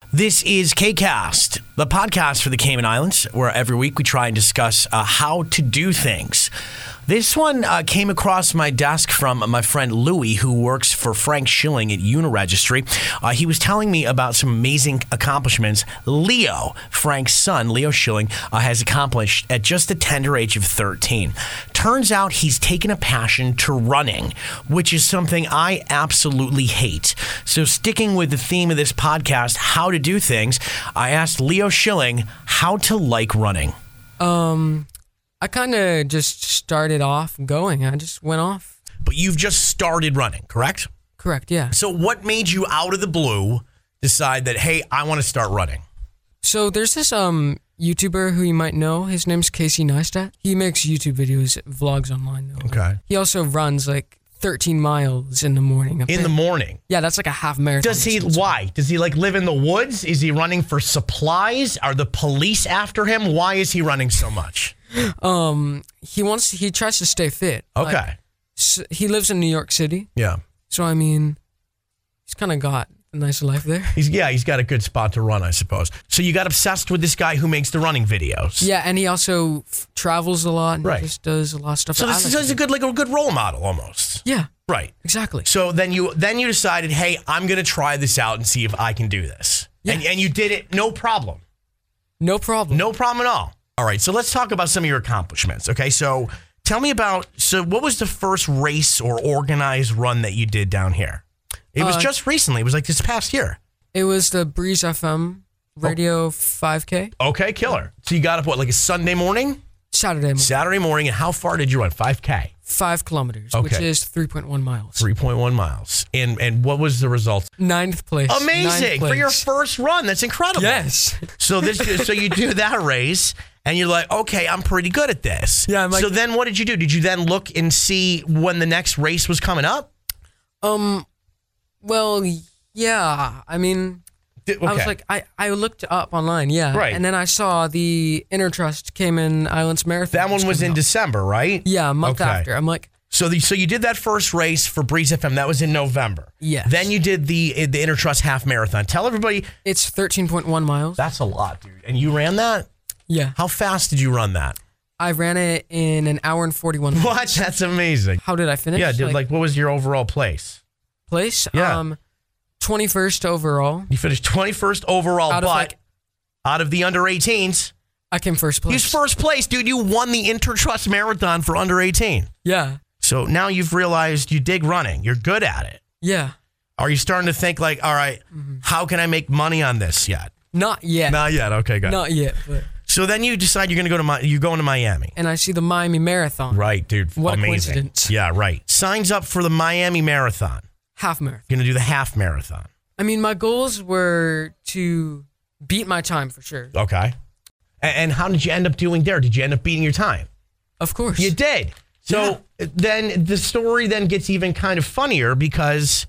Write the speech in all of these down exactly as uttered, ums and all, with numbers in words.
This is K-Cast, the podcast for the Cayman Islands, where every week we try and discuss uh, how to do things. This one uh, came across my desk from my friend Louie, who works for Frank Schilling at Uniregistry. Uh, he was telling me about some amazing accomplishments Leo, Frank's son, Leo Schilling, uh, has accomplished at just the tender age of thirteen. Turns out he's taken a passion to running, which is something I absolutely hate. So sticking with the theme of this podcast, how to do things, I asked Leo Schilling how to like running. Um... I kind of just started off going. I just went off. But you've just started running, correct? Correct, yeah. So what made you out of the blue decide that, hey, I want to start running? So there's this um YouTuber who you might know. His name's Casey Neistat. He makes YouTube videos, vlogs online though. Okay. He also runs like thirteen miles in the morning. In the morning? Yeah, that's like a half marathon. Does he, why? Does he like live in the woods? Is he running for supplies? Are the police after him? Why is he running so much? Um, he wants, he tries to stay fit. Okay. Like, so he lives in New York City. Yeah. So, I mean, he's kind of got a nice life there. He's Yeah, he's got a good spot to run, I suppose. So you got obsessed with this guy who makes the running videos. Yeah, and he also f- travels a lot and Right. just does a lot of stuff. So this I is like a to good, like a good role model almost. do. Yeah, Right. exactly. So then you then you decided, hey, I'm going to try this out and see if I can do this. Yeah. And, and you did it, no problem. No problem. No problem at all. All right, so let's talk about some of your accomplishments, okay? So tell me about, so what was the first race or organized run that you did down here? It was Uh, just recently. It was like this past year. It was the Breeze F M Radio five K. Okay, killer. So you got up, what, like a Sunday morning? Saturday morning. Saturday morning, and how far did you run? five K? Five kilometers, Okay. which is three point one miles. three point one miles. And and what was the result? Ninth place. Amazing. Ninth For your place. first run. That's incredible. Yes. So this so you do that race, and you're like, okay, I'm pretty good at this. Yeah, I'm like- so then what did you do? Did you then look and see when the next race was coming up? Um, well, yeah. I mean, Did- okay. I was like, I, I looked up online, yeah. Right. And then I saw the Intertrust Cayman Islands Marathon. that one was coming in up. December, right? Yeah, a month Okay. after. I'm like, So the, so you did that first race for Breeze F M. That was in November. Yes. Then you did the the Intertrust Half Marathon. Tell everybody. it's thirteen point one miles. That's a lot, dude. And you ran that? Yeah. How fast did you run that? I ran it in an hour and forty-one minutes. What? That's amazing. How did I finish? Yeah, dude. Like, what was your overall place? place? Yeah. Um, twenty-first overall. You finished twenty-first overall, Out but of like, out of the under eighteens, I came first place. he's first place, dude. You won the Intertrust Marathon for under eighteen. Yeah. So now you've realized you dig running. You're good at it. Yeah. Are you starting to think like, all right, how can I make money on this yet? Not yet. Not yet. Okay, good. Not yet. But So then you decide you're going to go to Mi- you're going to Miami. and I see the Miami Marathon. Right, dude. What a Amazing. coincidence. Yeah, right. Signs up for the Miami Marathon. Half marathon. You're going to do the half marathon. I mean, my goals were to beat my time for sure. Okay. A- And how did you end up doing there? Did you end up beating your time? Of course. You did. So then the story then gets even kind of funnier because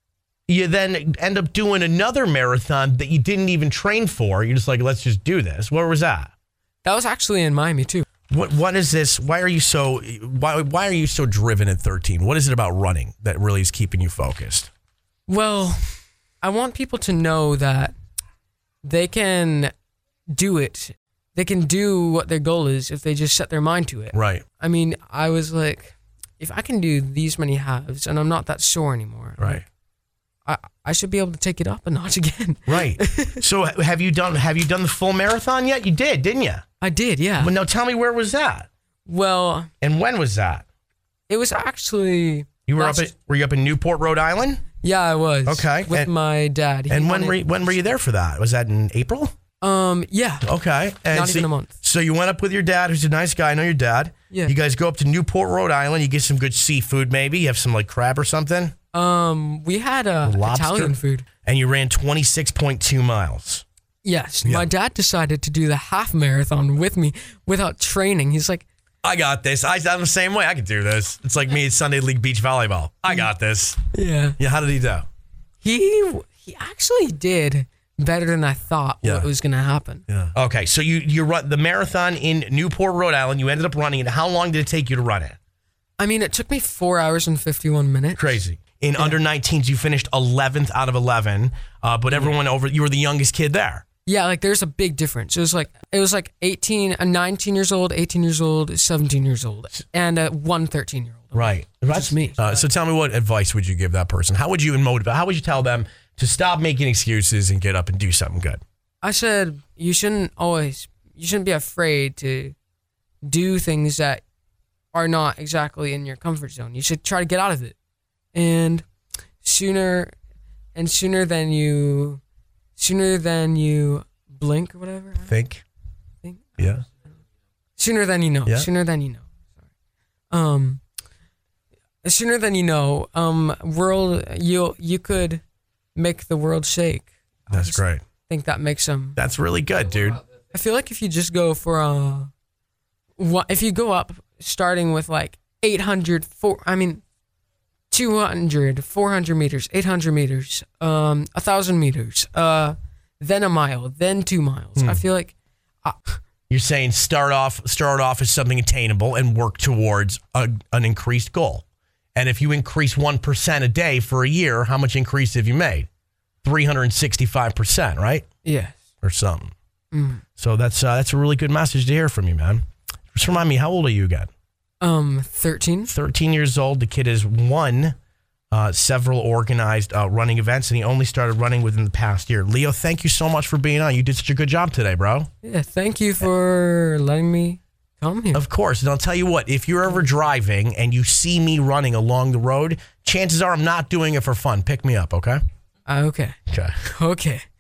you then end up doing another marathon that you didn't even train for. You're just like, let's just do this. Where was that? That was actually in Miami too. What What is this? Why are you so why Why are you so driven at thirteen? What is it about running that really is keeping you focused? Well, I want people to know that they can do it. They can do what their goal is if they just set their mind to it. Right. I mean, I was like, if I can do these many halves and I'm not that sore anymore, Right. I, I should be able to take it up a notch again. Right. So have you done Have you done the full marathon yet? You did, didn't you? I did, yeah. Well, now tell me, where was that Well, and when was that? it was actually You were last- up at Were you up in Newport, Rhode Island? Yeah, I was. Okay, With and- my dad. He And when wanted- were you, when were you there for that? Was that in April? Um, yeah. Okay. And Not so, even a month. So you went up with your dad, who's a nice guy. I know your dad. Yeah. You guys go up to Newport, Rhode Island. You get some good seafood, maybe. You have some like crab or something. Um, we had uh, Lobster? Italian food. And you ran twenty-six point two miles. Yes. Yeah. My dad decided to do the half marathon with me without training. He's like, I got this. I, I'm the same way. I can do this. It's like me at Sunday League Beach Volleyball. I got this. yeah. Yeah. How did he do? He he actually did better than I thought Yeah. what was going to happen. Yeah. Okay. So you you run the marathon in Newport, Rhode Island. You ended up running it. How long did it take you to run it? I mean, it took me four hours and fifty-one minutes. Crazy. In Yeah. under nineteens, you finished eleventh out of eleven, uh, but everyone over, you were the youngest kid there. Yeah, like there's a big difference. It was like it was like eighteen, uh, nineteen years old, eighteen years old, seventeen years old, and uh, one thirteen year old. Right. That's me. Uh, so tell me, what advice would you give that person? How would you motivate? How would you tell them to stop making excuses and get up and do something good? I said you shouldn't always, you shouldn't be afraid to do things that are not exactly in your comfort zone. You should try to get out of it, and sooner, and sooner than you, sooner than you blink or whatever. Think. Think. Yeah. Sooner than you know. Yeah. Sooner than you know. Sorry. Um. Sooner than you know. Um. World. You you could make the world shake. I That's just great. think that makes them. That's really good, dude. I feel like if you just go for a, what if you go up starting with like eight hundred, four, I mean, two hundred, four hundred meters, eight hundred meters, um, a thousand meters, uh, then a mile, then two miles. Hmm. I feel like, uh, You're saying start off start off as something attainable and work towards a, an increased goal. And if you increase one percent a day for a year, how much increase have you made? three hundred sixty-five percent, right? yes. Or something. Mm. So that's uh, that's a really good message to hear from you, man. Just remind me, how old are you again? Um, thirteen. thirteen years old. The kid has won uh, several organized uh, running events, and he only started running within the past year. Leo, thank you so much for being on. You did such a good job today, bro. Yeah, thank you for letting me come here. Of course. And I'll tell you what, if you're ever driving and you see me running along the road, chances are I'm not doing it for fun. Pick me up, okay? Uh, okay. Okay. Okay.